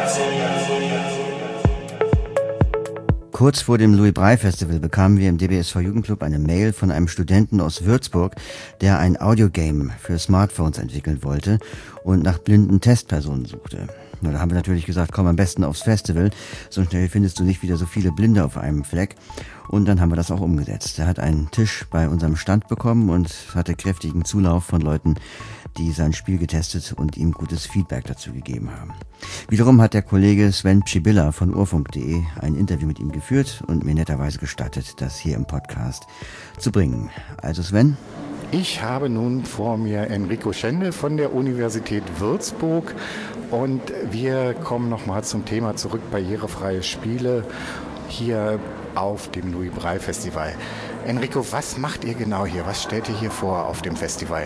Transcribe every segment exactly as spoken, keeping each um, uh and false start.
Kurz vor dem Louis-Braille-Festival bekamen wir im D B S V-Jugendclub eine Mail von einem Studenten aus Würzburg, der ein Audiogame für Smartphones entwickeln wollte und nach blinden Testpersonen suchte. Na, da haben wir natürlich gesagt, komm am besten aufs Festival, so schnell findest du nicht wieder so viele Blinde auf einem Fleck. Und dann haben wir das auch umgesetzt. Er hat einen Tisch bei unserem Stand bekommen und hatte kräftigen Zulauf von Leuten, die sein Spiel getestet und ihm gutes Feedback dazu gegeben haben. Wiederum hat der Kollege Sven Pschibilla von urfunk punkt de ein Interview mit ihm geführt und mir netterweise gestattet, das hier im Podcast zu bringen. Also Sven? Ich habe nun vor mir Enrico Schende von der Universität Würzburg und wir kommen nochmal zum Thema zurück, barrierefreie Spiele hier auf dem Louis-Braille-Festival. Enrico, was macht ihr genau hier? Was stellt ihr hier vor auf dem Festival?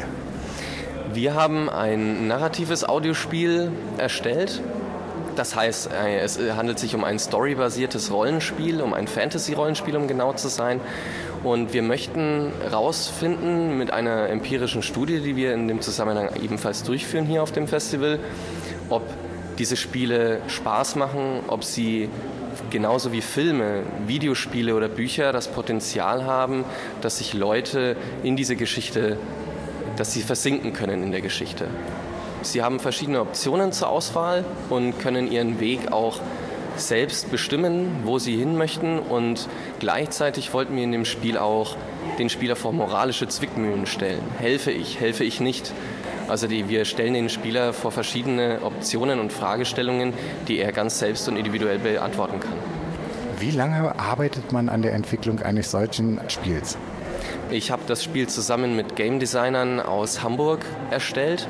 Wir haben ein narratives Audiospiel erstellt. Das heißt, es handelt sich um ein storybasiertes Rollenspiel, um ein Fantasy-Rollenspiel, um genau zu sein. Und wir möchten herausfinden mit einer empirischen Studie, die wir in dem Zusammenhang ebenfalls durchführen hier auf dem Festival, ob diese Spiele Spaß machen, ob sie genauso wie Filme, Videospiele oder Bücher das Potenzial haben, dass sich Leute in diese Geschichte, dass sie versinken können in der Geschichte. Sie haben verschiedene Optionen zur Auswahl und können ihren Weg auch selbst bestimmen, wo sie hin möchten, und gleichzeitig wollten wir in dem Spiel auch den Spieler vor moralische Zwickmühlen stellen. Helfe ich, helfe ich nicht? Also die, wir stellen den Spieler vor verschiedene Optionen und Fragestellungen, die er ganz selbst und individuell beantworten kann. Wie lange arbeitet man an der Entwicklung eines solchen Spiels? Ich habe das Spiel zusammen mit Game Designern aus Hamburg erstellt.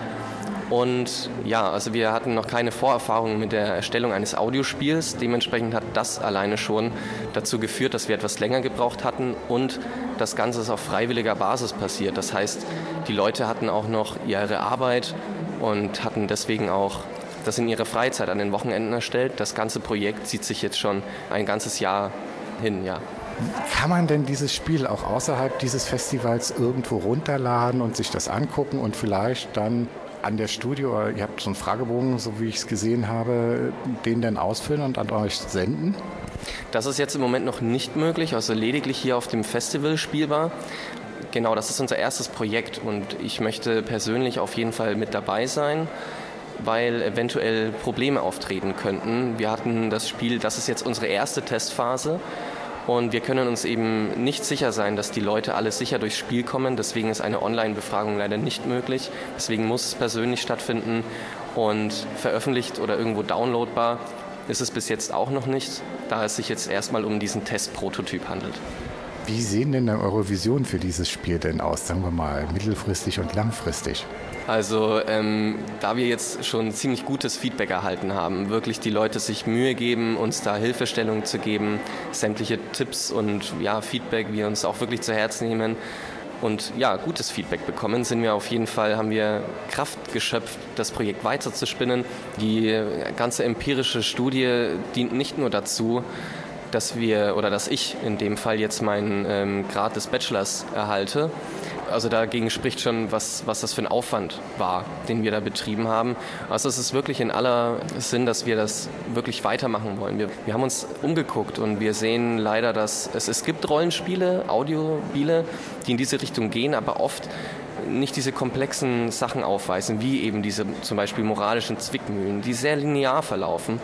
Und ja, also wir hatten noch keine Vorerfahrung mit der Erstellung eines Audiospiels. Dementsprechend hat das alleine schon dazu geführt, dass wir etwas länger gebraucht hatten, und das Ganze ist auf freiwilliger Basis passiert. Das heißt, die Leute hatten auch noch ihre Arbeit und hatten deswegen auch das in ihrer Freizeit an den Wochenenden erstellt. Das ganze Projekt zieht sich jetzt schon ein ganzes Jahr hin, ja. Kann man denn dieses Spiel auch außerhalb dieses Festivals irgendwo runterladen und sich das angucken und vielleicht dann an der Studie, oder ihr habt so einen Fragebogen, so wie ich es gesehen habe, den dann ausfüllen und an euch senden? Das ist jetzt im Moment noch nicht möglich, also lediglich hier auf dem Festival spielbar. Genau, das ist unser erstes Projekt und ich möchte persönlich auf jeden Fall mit dabei sein, weil eventuell Probleme auftreten könnten. Wir hatten das Spiel, das ist jetzt unsere erste Testphase. Und wir können uns eben nicht sicher sein, dass die Leute alle sicher durchs Spiel kommen. Deswegen ist eine Online-Befragung leider nicht möglich. Deswegen muss es persönlich stattfinden. Und veröffentlicht oder irgendwo downloadbar ist es bis jetzt auch noch nicht, da es sich jetzt erstmal um diesen Testprototyp handelt. Wie sehen denn eure Visionen für dieses Spiel denn aus, sagen wir mal, mittelfristig und langfristig? Also ähm, da wir jetzt schon ziemlich gutes Feedback erhalten haben, wirklich die Leute sich Mühe geben, uns da Hilfestellung zu geben, sämtliche Tipps und ja, Feedback wir uns auch wirklich zu Herzen nehmen und ja, gutes Feedback bekommen, sind wir auf jeden Fall, haben wir Kraft geschöpft, das Projekt weiterzuspinnen. Die ganze empirische Studie dient nicht nur dazu, dass wir oder dass ich in dem Fall jetzt meinen ähm, Grad des Bachelors erhalte. Also dagegen spricht schon, was, was das für ein Aufwand war, den wir da betrieben haben. Also es ist wirklich in aller Sinn, dass wir das wirklich weitermachen wollen. Wir, wir haben uns umgeguckt und wir sehen leider, dass es, es gibt Rollenspiele, Audiospiele, die in diese Richtung gehen, aber oft nicht diese komplexen Sachen aufweisen, wie eben diese zum Beispiel moralischen Zwickmühlen, die sehr linear verlaufen.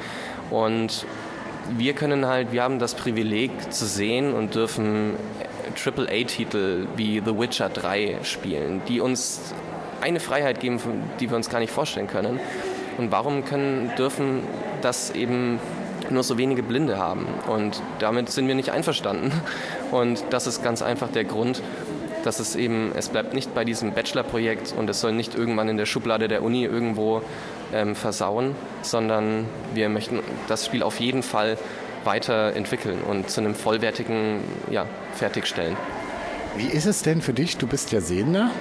Und wir können halt, wir haben das Privileg zu sehen und dürfen Triple A Titel wie The Witcher drei spielen, die uns eine Freiheit geben, die wir uns gar nicht vorstellen können. Und warum können, dürfen das eben nur so wenige Blinde haben? Und damit sind wir nicht einverstanden. Und das ist ganz einfach der Grund, dass es eben, es bleibt nicht bei diesem Bachelor-Projekt und es soll nicht irgendwann in der Schublade der Uni irgendwo ähm, versauen, sondern wir möchten das Spiel auf jeden Fall weiterentwickeln und zu einem vollwertigen, ja, fertigstellen. Wie ist es denn für dich? Du bist ja Sehender.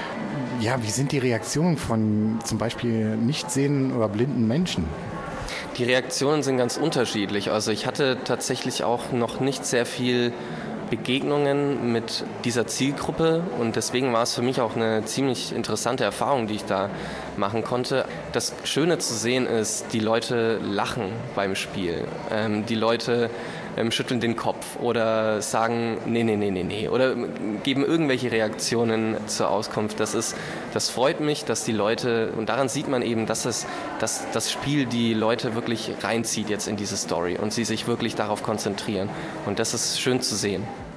Ja, wie sind die Reaktionen von zum Beispiel nicht sehenden oder blinden Menschen? Die Reaktionen sind ganz unterschiedlich. Also ich hatte tatsächlich auch noch nicht sehr viel Begegnungen mit dieser Zielgruppe und deswegen war es für mich auch eine ziemlich interessante Erfahrung, die ich da machen konnte. Das Schöne zu sehen ist, die Leute lachen beim Spiel, ähm, die Leute ähm, schütteln den Kopf oder sagen nee, nee, nee, nee, nee oder geben irgendwelche Reaktionen zur Auskunft. Das ist, das freut mich, dass die Leute, und daran sieht man eben, dass es, dass das Spiel die Leute wirklich reinzieht jetzt in diese Story und sie sich wirklich darauf konzentrieren und das ist schön zu sehen.